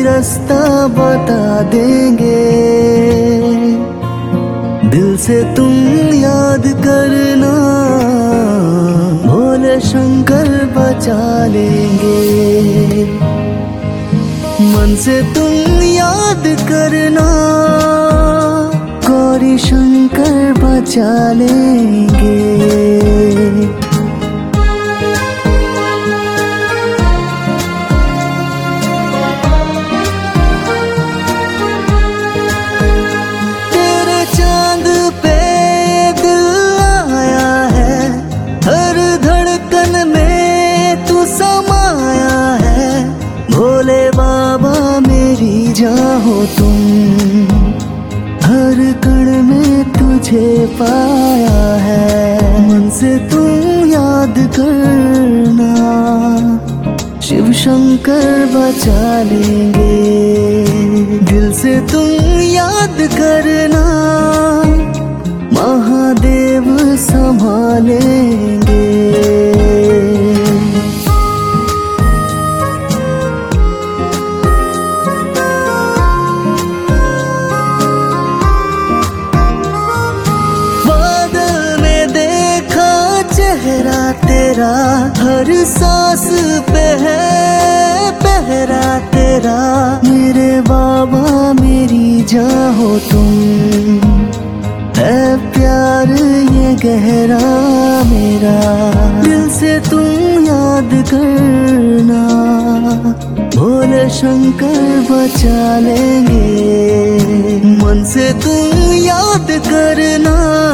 रास्ता बता देंगे। दिल से तुम याद करना, भोले शंकर बचा लेंगे। मन से तुम याद करना, गौरी शंकर बचा लेंगे। भोले बाबा मेरी जान हो तुम, हर कण में तुझे पाया है। मन से तुम याद करना, शिव शंकर बचा लेंगे। दिल से तुम याद करना, महादेव संभालेंगे। चेहरा तेरा हर सांस पे है पहरा तेरा। मेरे बाबा मेरी जान हो तुम, है प्यार ये गहरा मेरा। दिल से तुम याद करना, भोले शंकर बचा लेंगे। मन से तुम याद करना,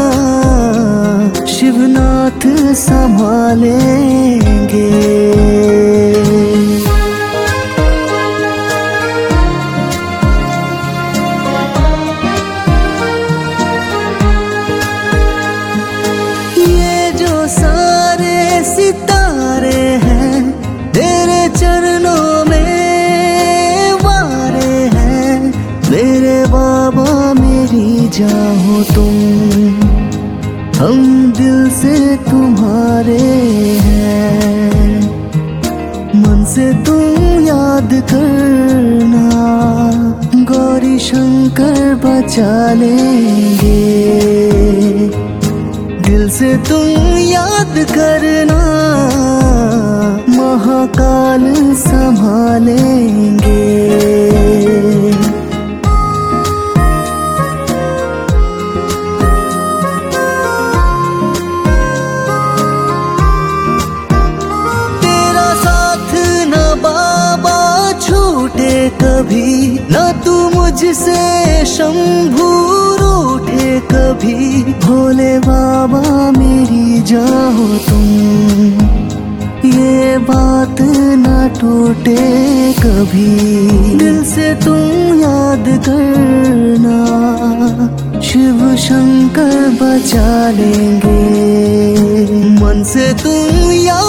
शिवनाथ संभालेंगे। ये जो सारे सितारे हैं, तेरे चरणों में वारे हैं। मेरे बाबा मेरी जान हो तुम, हम दिल से तुम्हारे हैं। मन से तुम याद करना, गौरी शंकर बचा लेंगे। दिल से तुम याद करना, महाकाल संभालेंगे। कभी ना तू मुझसे शंभू रूठे कभी। भोले बाबा मेरी जान हो तुम, ये बात ना टूटे कभी। दिल से तुम याद करना, शिव शंकर बचा लेंगे। मन से तुम याद